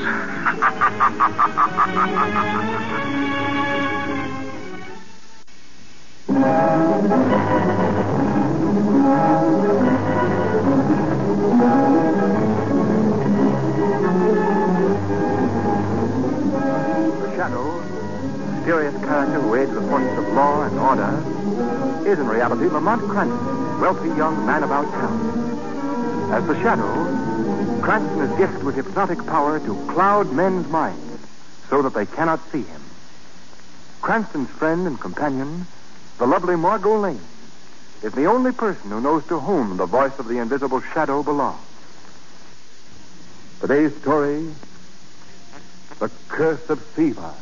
The Shadow, mysterious character who aids the forces of law and order, is in reality Lamont Cranston, wealthy young man about town. As the Shadow, Cranston is gifted with hypnotic power to cloud men's minds so that they cannot see him. Cranston's friend and companion, the lovely Margot Lane, is the only person who knows to whom the voice of the invisible Shadow belongs. Today's story, The Curse of Siva.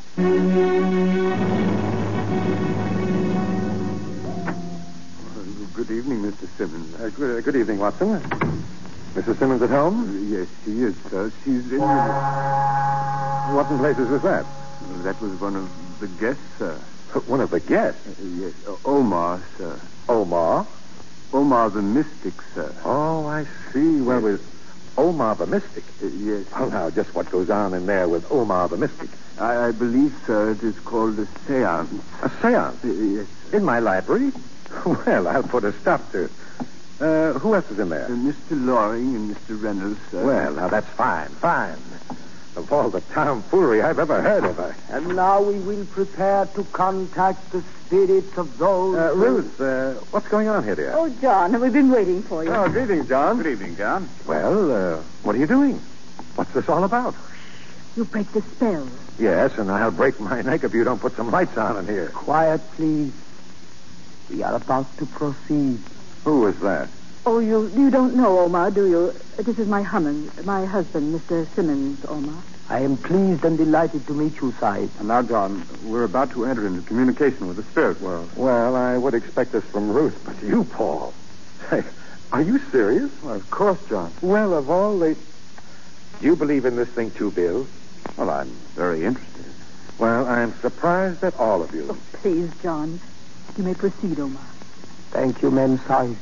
Good evening, Mr. Simmons. Good evening, Watson. Mrs. Simmons at home? Yes, she is, sir. She's in... What in places was that? That was one of the guests, sir. One of the guests? Yes, Omar, sir. Omar? Omar the Mystic, sir. Oh, I see. Well, with Omar the Mystic. Yes. Well, now, just what goes on in there with Omar the Mystic? I believe, sir, it is called a seance. A seance? Yes. In my library? Well, I'll put a stop to it. Who else is in there? Mr. Loring and Mr. Reynolds, sir. Well, now, that's fine. Of all the tomfoolery I've ever heard of, And now we will prepare to contact the spirits of those... Ruth, what's going on here, dear? Oh, John, we've been waiting for you. Oh, good evening, John. Good evening, John. Well, what are you doing? What's this all about? You break the spell. Yes, and I'll break my neck if you don't put some lights on in here. Quiet, please. We are about to proceed. Who is that? Oh, you don't know Omar, do you? This is my husband, Mr. Simmons, Omar. I am pleased and delighted to meet you, Said. And now, John, we're about to enter into communication with the spirit world. Well, I would expect this from Ruth, but you, Paul. Hey, are you serious? Well, of course, John. Well, of all the... Do you believe in this thing too, Bill? Well, I'm very interested. Well, I'm surprised at all of you. Oh, please, John. You may proceed, Omar. Thank you, Mem Said.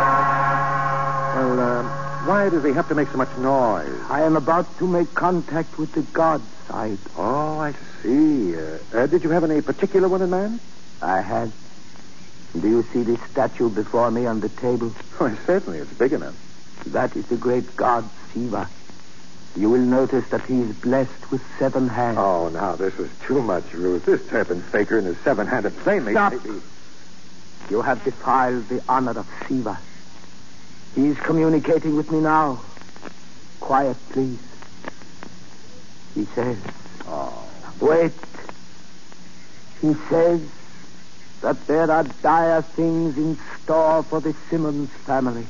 Well, why does he have to make so much noise? I am about to make contact with the gods, Said. Oh, I see. Did you have any particular one in mind? I had. Do you see this statue before me on the table? Why, certainly. It's big enough. That is the great god, Shiva. You will notice that he is blessed with 7 hands. Oh, now, this is too much, Ruth. This turban faker and his 7-handed plainly... Stop! You have defiled the honor of Shiva. He is communicating with me now. Quiet, please. He says... Oh. Wait. He says that there are dire things in store for the Simmons family.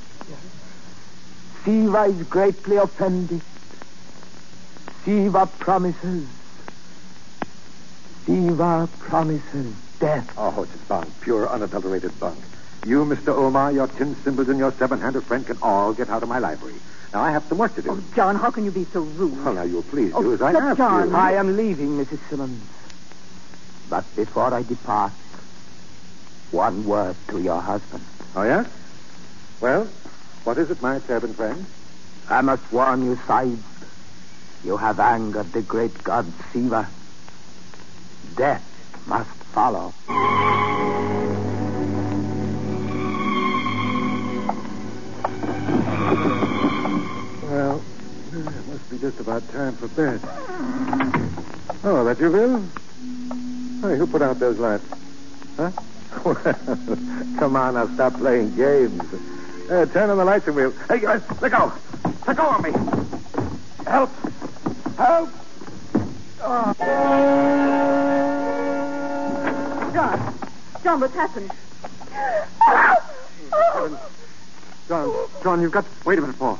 Shiva is greatly offended. Shiva promises death. Oh, it's bunk. Pure, unadulterated bunk. You, Mr. Omar, your tin symbols, and your 7-handed friend can all get out of my library. Now, I have some work to do. Oh, John, how can you be so rude? Well, now, you'll please Oh, do as I but ask John, you. I am leaving, Mrs. Simmons. But before I depart, one word to your husband. Oh, yes? Well, what is it, my servant friend? I must warn you, Said. You have angered the great god Shiva. Death must follow. Well, it must be just about time for bed. Oh, that you, Bill? Hey, who put out those lights? Huh? Well, come on, now stop playing games. Turn on the lights and we'll... Hey, let go! Let go of me! Help! Help! Oh. John, what's happened? John, you've got... Wait a minute, Paul.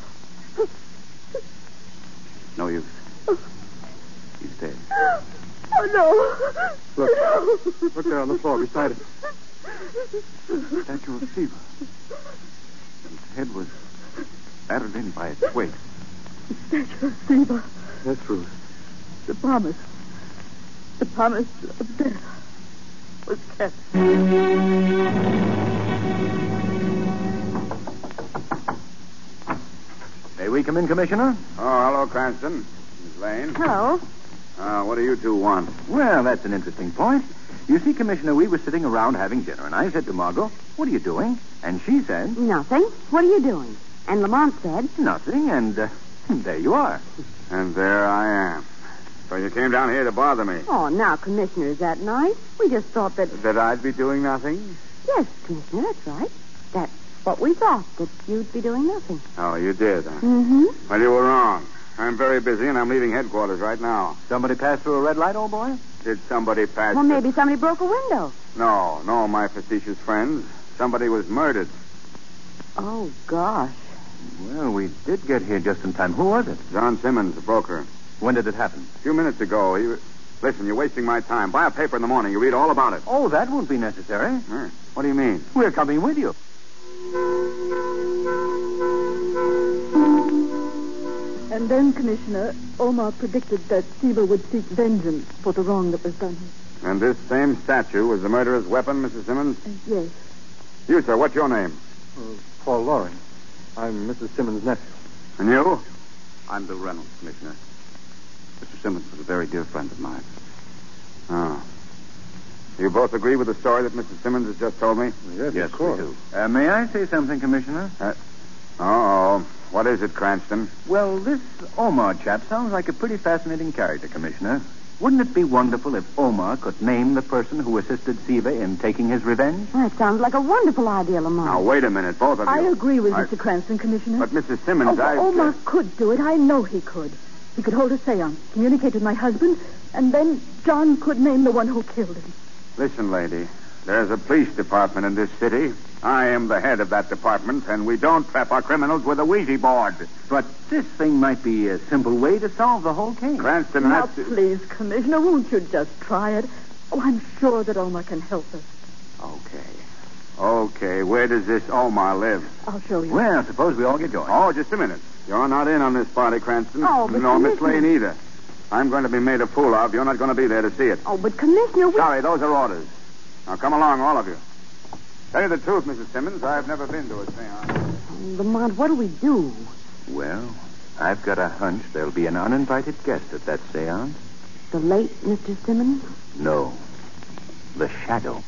No use. He's dead. Oh, no. Look there on the floor beside him. The statue of Shiva. His head was battered in by its weight. The statue of Shiva. Yes, Ruth. The promise of death was kept. May we come in, Commissioner? Oh, hello, Cranston. Miss Lane. Hello. What do you two want? Well, that's an interesting point. You see, Commissioner, we were sitting around having dinner, and I said to Margot, "What are you doing?" And she said, Nothing. What are you doing? And Lamont said, "Nothing," and there you are. And there I am. So you came down here to bother me. oh, now, Commissioner, is that nice? We just thought that... That I'd be doing nothing? Yes, Commissioner, that's right. That's what we thought, that you'd be doing nothing. Oh, you did, huh? Mm-hmm. Well, you were wrong. I'm very busy, and I'm leaving headquarters right now. Somebody passed through a red light, old boy? Did somebody pass... Well, maybe somebody broke a window. No, my facetious friends. Somebody was murdered. Oh, gosh. Well, we did get here just in time. Who was it? John Simmons, the broker. When did it happen? A few minutes ago. Listen, you're wasting my time. Buy a paper in the morning. You read all about it. Oh, that won't be necessary. What do you mean? We're coming with you. And then, Commissioner, Omar predicted that Siva would seek vengeance for the wrong that was done. And this same statue was the murderer's weapon, Mrs. Simmons? Yes. You, sir, what's your name? Paul Loring. I'm Mrs. Simmons' nephew. And you? I'm Bill Reynolds, Commissioner. Mr. Simmons was a very dear friend of mine. Oh. You both agree with the story that Mrs. Simmons has just told me? Yes, of course. we do. May I say something, Commissioner? Uh-oh. What is it, Cranston? Well, this Omar chap sounds like a pretty fascinating character, Commissioner. Wouldn't it be wonderful if Omar could name the person who assisted Siva in taking his revenge? That sounds like a wonderful idea, Lamont. Now, wait a minute, both of you. I agree with Mr. Cranston, Commissioner. But Mrs. Simmons, Omar could do it. I know he could. He could hold a seance, communicate with my husband, and then John could name the one who killed him. Listen, lady. There's a police department in this city. I am the head of that department, and we don't trap our criminals with a Ouija board. But this thing might be a simple way to solve the whole case. Cranston, Now, that's... please, Commissioner, won't you just try it? Oh, I'm sure that Omar can help us. Okay, where does this Omar live? I'll show you. Well, suppose we all get going. Oh, just a minute. You're not in on this party, Cranston. Oh, but no, Miss Commissioner- Lane either. I'm going to be made a fool of. You're not going to be there to see it. Oh, but Commissioner, we... Sorry, those are orders. Now, come along, all of you. Tell you the truth, Mrs. Simmons, I've never been to a seance. Lamont, what do we do? Well, I've got a hunch there'll be an uninvited guest at that seance. The late Mr. Simmons? No. The shadow.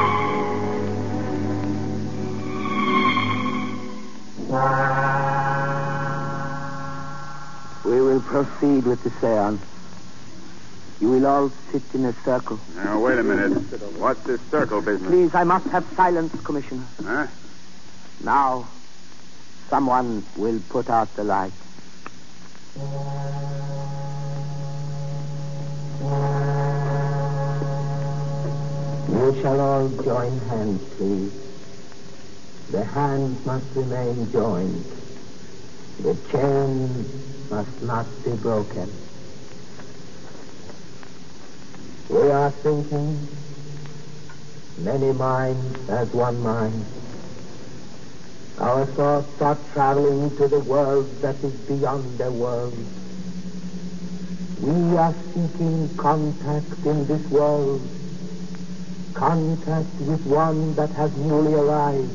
We will proceed with the seance. You will all sit in a circle. Now, wait a minute. What's this circle business? Please, I must have silence, Commissioner. Huh? Now, someone will put out the light. You shall all join hands, please. The hands must remain joined. The chain must not be broken. We are thinking, many minds as one mind. Our thoughts are traveling to the world that is beyond the world. We are seeking contact in this world, contact with one that has newly arrived.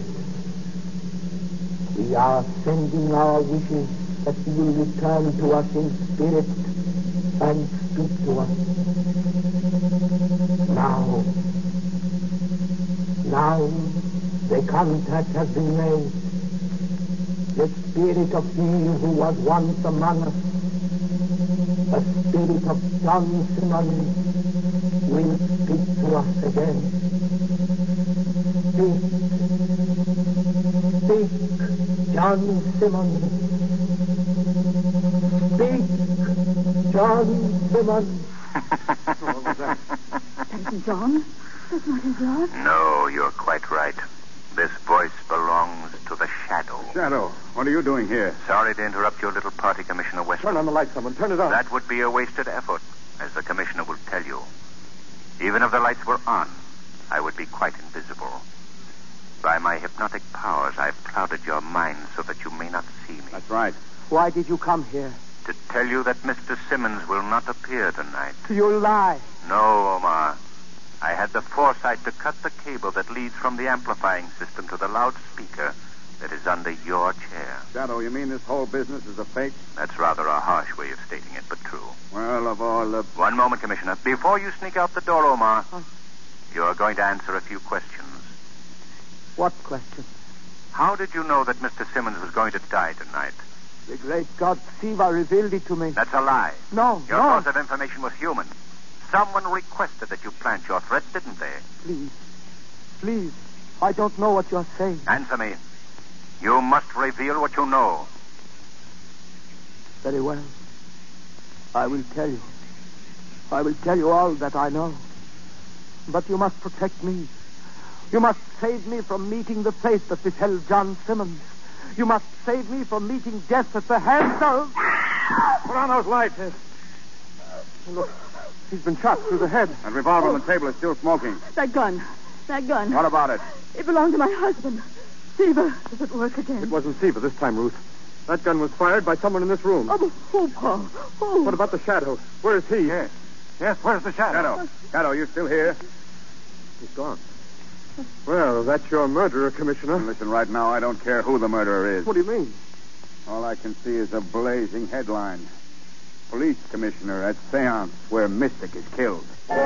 We are sending our wishes that he will return to us in spirit and speak to us. Now, the contact has been made. The spirit of he who was once among us, the spirit of John Simmons, will speak to us again. Speak, John Simmons. Speak, John Simmons. That isn't John. That's not his voice. No, you're quite right. This voice belongs to the shadow. Shadow, what are you doing here? Sorry to interrupt your little party, Commissioner Westman. Turn on the light, someone. Turn it on. That would be a wasted effort, as the Commissioner will tell you. Even if the lights were on, I would be quite invisible. By my hypnotic powers, I've clouded your mind so that you may not see me. That's right. Why did you come here? To tell you that Mr. Simmons will not appear tonight. You lie. No, Omar. I had the foresight to cut the cable that leads from the amplifying system to the loudspeaker that is under your chair. Shadow, you mean this whole business is a fake? That's rather a harsh way of stating it, but true. Well, of all the... One moment, Commissioner. Before you sneak out the door, Omar, you're going to answer a few questions. What question? How did you know that Mr. Simmons was going to die tonight? The great god Siva revealed it to me. That's a lie. No, Your no. source of information was human. Someone requested that you plant your threat, didn't they? Please. I don't know what you're saying. Answer me. You must reveal what you know. Very well. I will tell you. I will tell you all that I know. But you must protect me. You must save me from meeting the fate that befell John Simmons. You must save me from meeting death at the hands of... Put on those lights. Look, he's been shot through the head. That revolver on the table is still smoking. That gun. What about it? It belonged to my husband. Siva, does it work again? It wasn't Siva this time, Ruth. That gun was fired by someone in this room. Oh, Paul. Oh. What about the Shadow? Where is he? Yes, where's the Shadow? Shadow, you still here? He's gone. Well, that's your murderer, Commissioner. Listen, right now, I don't care who the murderer is. What do you mean? All I can see is a blazing headline. Police commissioner at seance where Mystic is killed.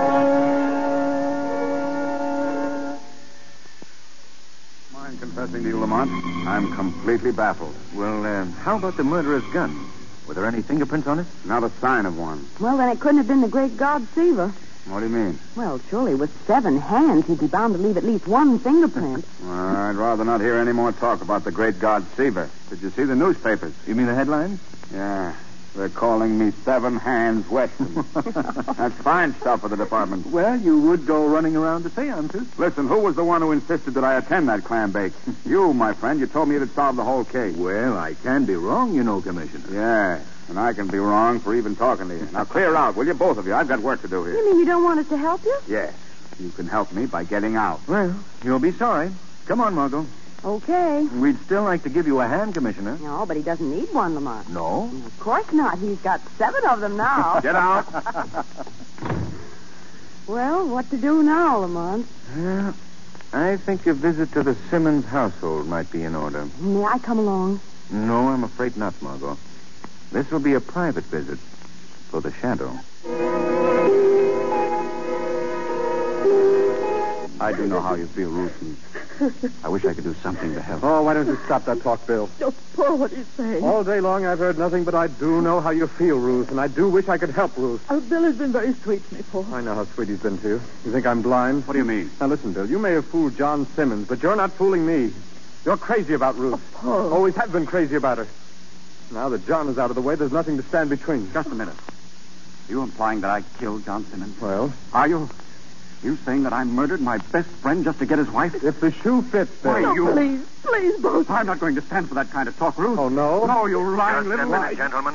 Mind confessing to you, Lamont? I'm completely baffled. Well, how about the murderer's gun? Were there any fingerprints on it? Not a sign of one. Well, then it couldn't have been the great god Siva. What do you mean? Well, surely with 7 hands, he'd be bound to leave at least one fingerprint. I'd rather not hear any more talk about the great god Siva. Did you see the newspapers? You mean the headlines? Yeah. They're calling me 7 Hands Weston. That's fine stuff for the department. Well, you would go running around to seances. Listen, who was the one who insisted that I attend that clam bake? You, my friend. You told me you'd solve the whole case. Well, I can be wrong, you know, Commissioner. Yeah, and I can be wrong for even talking to you. Now, clear out, will you, both of you? I've got work to do here. You mean you don't want us to help you? Yes. You can help me by getting out. Well, you'll be sorry. Come on, Margot. Okay. We'd still like to give you a hand, Commissioner. No, but he doesn't need one, Lamont. No? Of course not. He's got 7 of them now. Get out. Well, what to do now, Lamont? Well, I think a visit to the Simmons household might be in order. May I come along? No, I'm afraid not, Margot. This will be a private visit for the Shadow. I do know how you feel, Ruth. I wish I could do something to help. Oh, why don't you stop that talk, Bill? Oh, Paul, what are you saying? All day long I've heard nothing, but I do know how you feel, Ruth, and I do wish I could help Ruth. Oh, Bill has been very sweet to me, Paul. I know how sweet he's been to you. You think I'm blind? What do you mean? Now, listen, Bill, you may have fooled John Simmons, but you're not fooling me. You're crazy about Ruth. Oh, Paul. Always have been crazy about her. Now that John is out of the way, there's nothing to stand between. Just a minute. Are you implying that I killed John Simmons? Well? Are you? You saying that I murdered my best friend just to get his wife? If the shoe fits, Bill. Why, you... Please, both. I'm not going to stand for that kind of talk, Ruth. Oh, no? No, you lying Just little a minute, lie. gentlemen.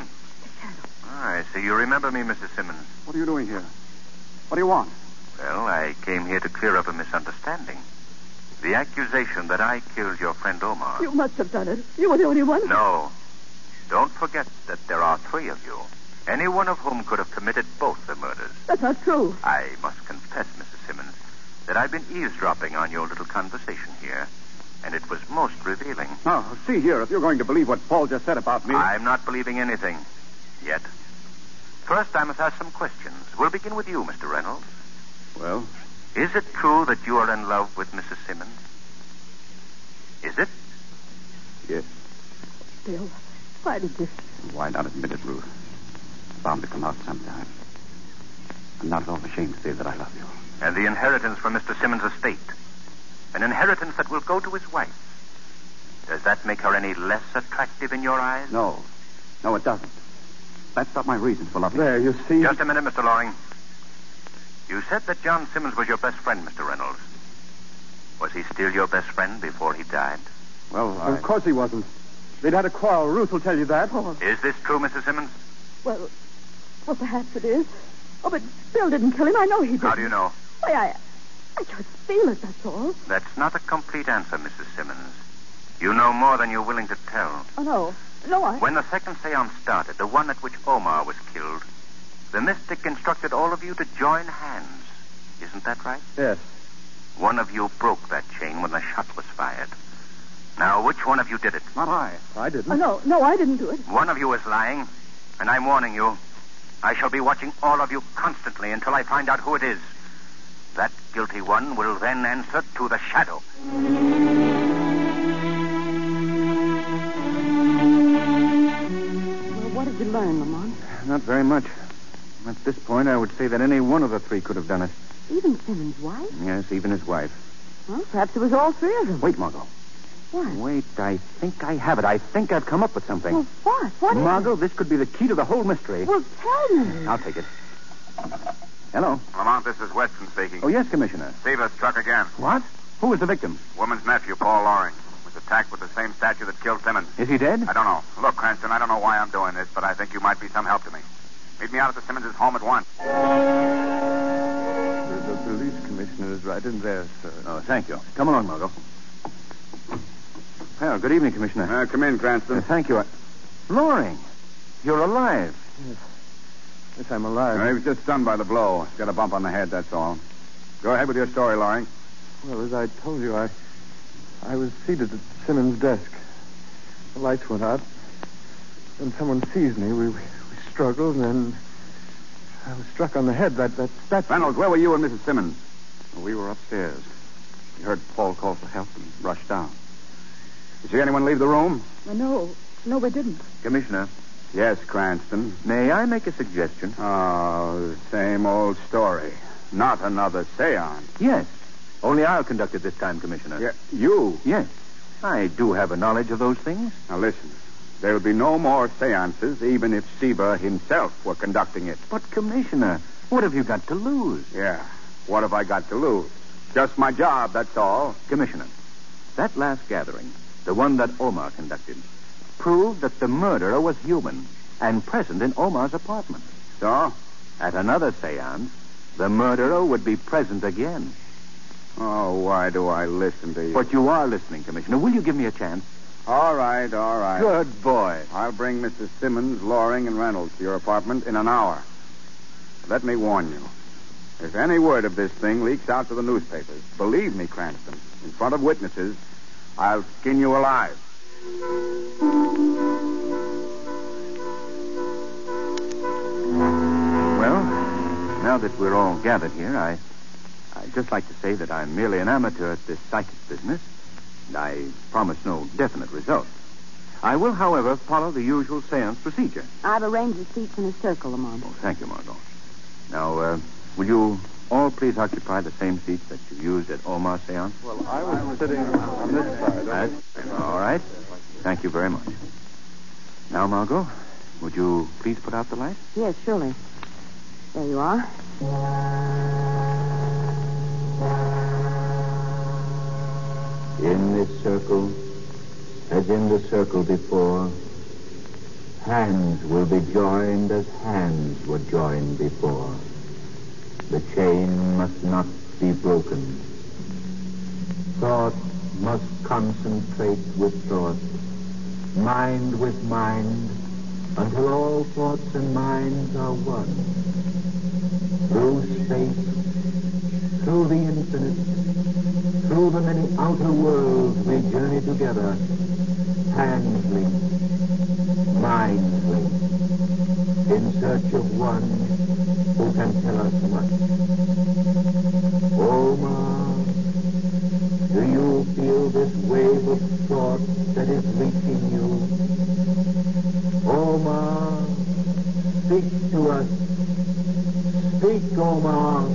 I see you remember me, Mr. Simmons. What are you doing here? What do you want? Well, I came here to clear up a misunderstanding. The accusation that I killed your friend Omar. You must have done it. You were the only one. No. Don't forget that there are 3 of you. Any one of whom could have committed both the murders. That's not true. I must confess, Mr. Simmons, that I've been eavesdropping on your little conversation here, and it was most revealing. Now, see here, if you're going to believe what Paul just said about me... I'm not believing anything. Yet. First, I must ask some questions. We'll begin with you, Mr. Reynolds. Well? Is it true that you are in love with Mrs. Simmons? Is it? Yes. Bill, why did this... Why not admit it, Ruth? It's bound to come out sometime. I'm not at all ashamed to say that I love you. And the inheritance from Mr. Simmons' estate. An inheritance that will go to his wife. Does that make her any less attractive in your eyes? No. No, it doesn't. That's not my reason for loving There, you see... Just a minute, Mr. Loring. You said that John Simmons was your best friend, Mr. Reynolds. Was he still your best friend before he died? Well, Of course he wasn't. They'd had a quarrel. Ruth will tell you that. Is this true, Mrs. Simmons? Well, perhaps it is. Oh, but Bill didn't kill him. I know he didn't. How do you know? Why, I just feel it, that's all. That's not a complete answer, Mrs. Simmons. You know more than you're willing to tell. Oh, no. No, When the second seance started, the one at which Omar was killed, the mystic instructed all of you to join hands. Isn't that right? Yes. One of you broke that chain when the shot was fired. Now, which one of you did it? Not I. I didn't. No, I didn't do it. One of you is lying, and I'm warning you. I shall be watching all of you constantly until I find out who it is. That guilty one will then answer to the shadow. Well, what did you learn, Lamont? Not very much. At this point, I would say that any one of the three could have done it. Even Simmons' wife? Yes, even his wife. Well, perhaps it was all three of them. Wait, Margot. What? Wait, I think I have it. I think I've come up with something. Well, what? What is Margot, this could be the key to the whole mystery. it? Well, tell me. I'll take it. Hello. Lamont, this is Weston speaking. Oh, yes, Commissioner. Seaver struck again. What? Who was the victim? Woman's nephew, Paul Loring, was attacked with the same statue that killed Simmons. Is he dead? I don't know. Look, Cranston, I don't know why I'm doing this, but I think you might be some help to me. Meet me out at the Simmons' home at once. The police commissioner is right in there, sir. Oh, thank you. Come along, Margot. Well, good evening, Commissioner. Come in, Cranston. Thank you. Loring, you're alive. Yes, I'm alive. He was just stunned by the blow. He's got a bump on the head, that's all. Go ahead with your story, Loring. Well, as I told you, I was seated at Simmons' desk. The lights went out. Then someone seized me. We struggled, and then I was struck on the head. That statue. Reynolds, where were you and Mrs. Simmons? We were upstairs. We heard Paul call for help and rushed down. You see anyone leave the room? No, we didn't. Commissioner, Yes, Cranston. may I make a suggestion? Oh, same old story. Not another seance. Yes. Only I'll conduct it this time, Commissioner. Yeah, you? Yes. I do have a knowledge of those things. Now listen. There'll be no more seances, even if Seaver himself were conducting it. But, Commissioner, what have you got to lose? Yeah. What have I got to lose? Just my job, that's all. Commissioner, that last gathering, the one that Omar conducted, proved that the murderer was human and present in Omar's apartment. So? At another seance, the murderer would be present again. Oh, why do I listen to you? But you are listening, Commissioner. Will you give me a chance? All right. Good boy. I'll bring Mrs. Simmons, Loring, and Reynolds to your apartment in an hour. Let me warn you. If any word of this thing leaks out to the newspapers, believe me, Cranston, in front of witnesses, I'll skin you alive. Well, now that we're all gathered here, I'd just like to say that I'm merely an amateur at this psychic business, and I promise no definite result. I will, however, follow the usual seance procedure. I've arranged the seats in a circle, Lamont. Oh, thank you, Margot. Now, will you all please occupy the same seats that you used at Omar's seance? Well, I was sitting on this side. That's all right. Thank you very much. Now, Margot, would you please put out the light? Yes, surely. There you are. In this circle, as in the circle before, hands will be joined as hands were joined before. The chain must not be broken. Thought must concentrate with thought, mind with mind, until all thoughts and minds are one. Through space, through the infinite, through the many outer worlds we journey together, hands linked, minds linked, in search of one who can tell us much. Omar, do you feel this wave of thought that is reaching you? Omar, speak to us. Speak, Omar.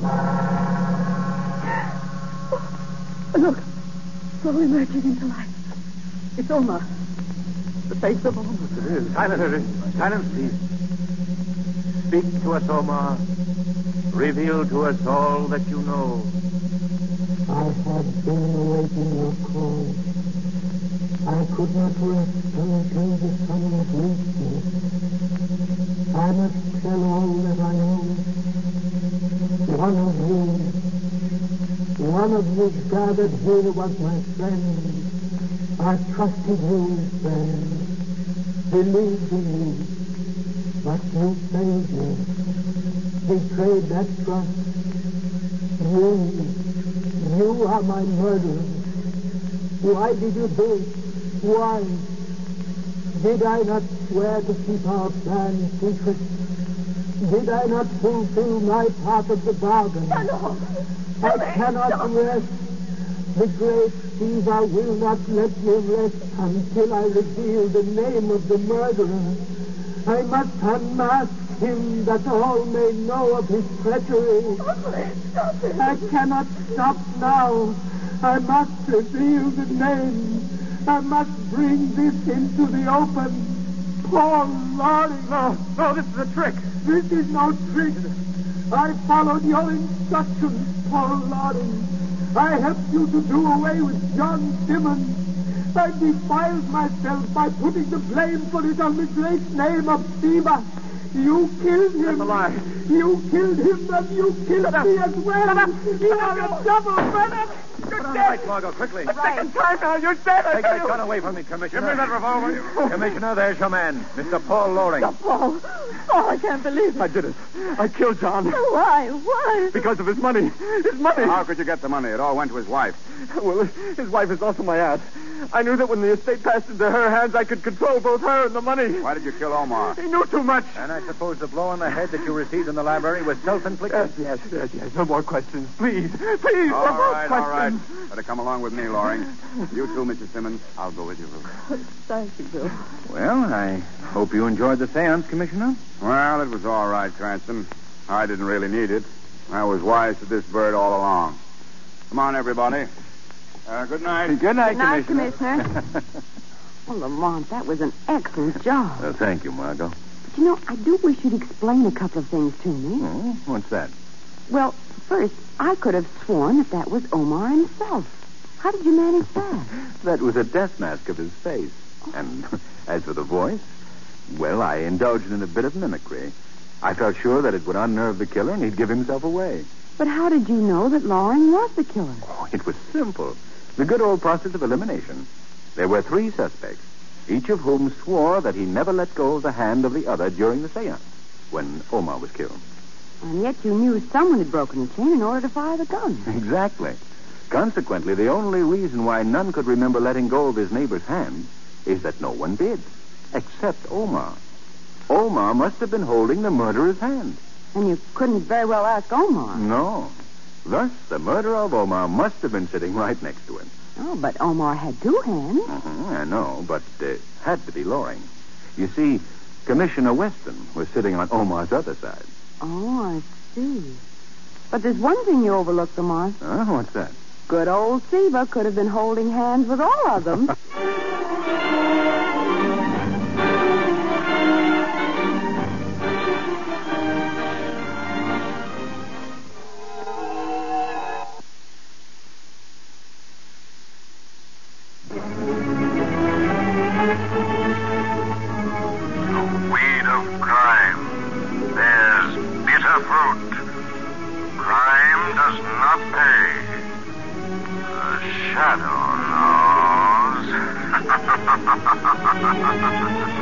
Look, slowly merging into light. It's Omar. The face of Omar. It is. Silence, please. Speak to us, Omar. Reveal to us all that you know. I have been awaiting your call. I could not rest until the summons reached me. I must tell all that I know. One of you gathered here was my friend. I trusted you, friend, believed in you, but you failed me, betrayed that trust. You are my murderer. Why did you do it? Why? Did I not swear to keep our plan secret? Did I not fulfill my part of the bargain? No. I cannot rest. The great Siva will not let me rest until I reveal the name of the murderer. I must unmask him that all may know of his treachery. Stop it. I cannot stop now. I must reveal the name. I must bring this into the open. Paul Loring. No, this is a trick. This is no trick. I followed your instructions, Paul Loring. I helped you to do away with John Simmons. I defiled myself by putting the blame for it on the great name of Siva. You killed him. That's a lie. You killed him, and you killed me as well. You are a double murderer. Put on the lights, Margot, quickly. Second time now, you're dead. Take that gun away from me, Commissioner. Give me that revolver, you. Commissioner, there's your man, Mr. Paul Loring. Paul. Oh, I can't believe it. I did it. I killed John. Why? Why? Because of his money. His money. How could you get the money? It all went to his wife. Well, his wife is also my aunt. I knew that when the estate passed into her hands, I could control both her and the money. Why did you kill Omar? He knew too much. And I suppose the blow on the head that you received in the library was self-inflicted? Yes. No more questions. Please. All right. Better come along with me, Loring. You too, Mrs. Simmons. I'll go with you, Ruth. Thank you, Bill. Well, I hope you enjoyed the seance, Commissioner. Well, it was all right, Cranston. I didn't really need it. I was wise to this bird all along. Come on, everybody. Good night. Good night, Good night, Commissioner. Well, Lamont, that was an excellent job. Thank you, Margot. But, you know, I do wish you'd explain a couple of things to me. Oh, what's that? Well, first, I could have sworn that was Omar himself. How did you manage that? That was a death mask of his face. And as for the voice, well, I indulged in a bit of mimicry. I felt sure that it would unnerve the killer and he'd give himself away. But how did you know that Loring was the killer? Oh, it was simple. The good old process of elimination. There were 3 suspects, each of whom swore that he never let go of the hand of the other during the seance, when Omar was killed. And yet you knew someone had broken the chain in order to fire the gun. Exactly. Consequently, the only reason why none could remember letting go of his neighbor's hand is that no one did, except Omar. Omar must have been holding the murderer's hand. And you couldn't very well ask Omar. No. Thus, the murderer of Omar must have been sitting right next to him. Oh, but Omar had 2 hands. I know, but it had to be Loring. You see, Commissioner Weston was sitting on Omar's other side. Oh, I see. But there's one thing you overlooked, Lamont. What's that? Good old Siva could have been holding hands with all of them. Shadow knows.